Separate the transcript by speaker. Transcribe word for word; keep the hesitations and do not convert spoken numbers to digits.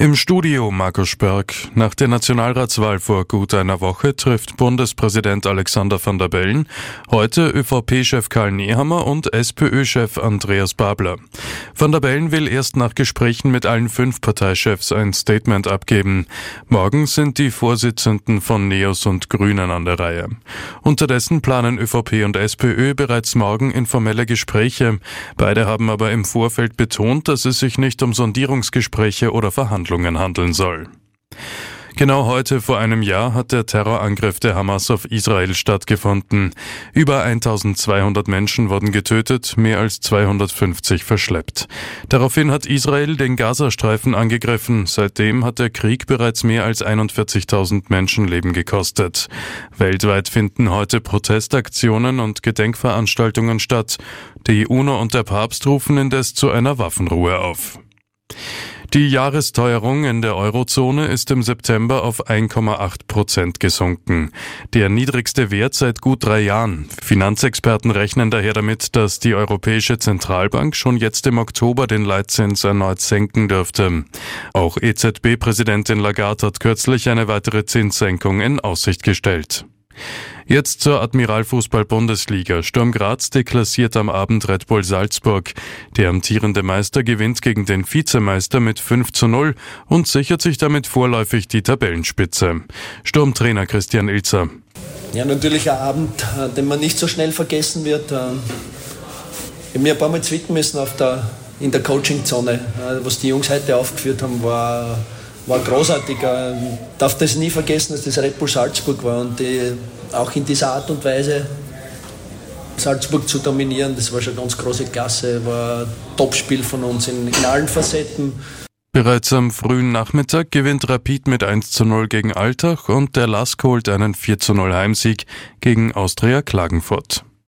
Speaker 1: Im Studio Markus Sperg. Nach der Nationalratswahl vor gut einer Woche trifft Bundespräsident Alexander Van der Bellen heute ÖVP-Chef Karl Nehammer und SPÖ-Chef Andreas Babler. Van der Bellen will erst nach Gesprächen mit allen fünf Parteichefs ein Statement abgeben. Morgen sind die Vorsitzenden von Neos und Grünen an der Reihe. Unterdessen planen ÖVP und SPÖ bereits morgen informelle Gespräche. Beide haben aber im Vorfeld betont, dass es sich nicht um Sondierungsgespräche oder Verhandlungen handeln soll. Genau heute vor einem Jahr hat der Terrorangriff der Hamas auf Israel stattgefunden. Über eintausendzweihundert Menschen wurden getötet, mehr als zweihundertfünfzig verschleppt. Daraufhin hat Israel den Gazastreifen angegriffen. Seitdem hat der Krieg bereits mehr als einundvierzigtausend Menschenleben gekostet. Weltweit finden heute Protestaktionen und Gedenkveranstaltungen statt. Die UNO und der Papst rufen indes zu einer Waffenruhe auf. Die Jahresteuerung in der Eurozone ist im September auf eins Komma acht Prozent gesunken. Der niedrigste Wert seit gut drei Jahren. Finanzexperten rechnen daher damit, dass die Europäische Zentralbank schon jetzt im Oktober den Leitzins erneut senken dürfte. Auch E Z B-Präsidentin Lagarde hat kürzlich eine weitere Zinssenkung in Aussicht gestellt. Jetzt zur Admiralfußball-Bundesliga. Sturm Graz deklassiert am Abend Red Bull Salzburg. Der amtierende Meister gewinnt gegen den Vizemeister mit fünf zu null und sichert sich damit vorläufig die Tabellenspitze. Sturmtrainer Christian Ilzer.
Speaker 2: Ja, natürlich ein Abend, den man nicht so schnell vergessen wird. Ich habe mir ein paar Mal zwicken müssen auf der, in der Coachingzone. Was die Jungs heute aufgeführt haben, war... war großartig. Ich darf das nie vergessen, dass das Red Bull Salzburg war und die, auch in dieser Art und Weise Salzburg zu dominieren, das war schon ganz große Klasse, war ein Topspiel von uns in, in allen Facetten.
Speaker 1: Bereits am frühen Nachmittag gewinnt Rapid mit eins zu null gegen Altach und der Lask holt einen vier zu null Heimsieg gegen Austria Klagenfurt.